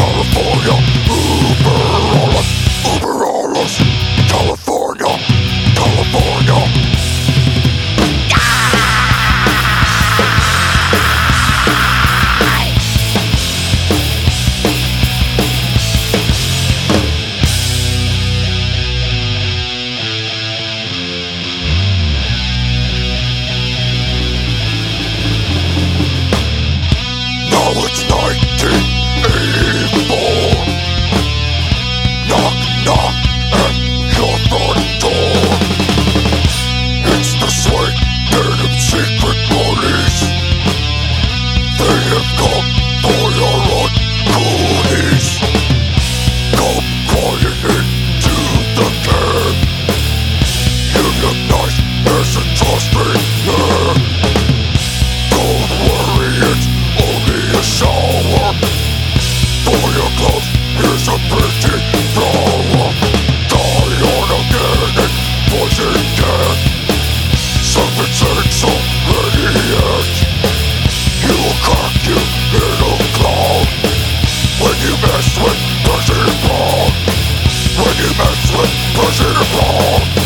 California, Uber alles, California, California. Now it's 1984. Knock, knock at your front door. It's the sweet native secret police. They have come for your goodies. Come crawling into the cave. You look nice, there's a trust in there. Don't worry, it's only a shower. For your clothes, here's a pretty flower. Die on again and poison death. Something saints already yet. You will crack, you little clown. When you mess with President Brown. When you mess with President Brown.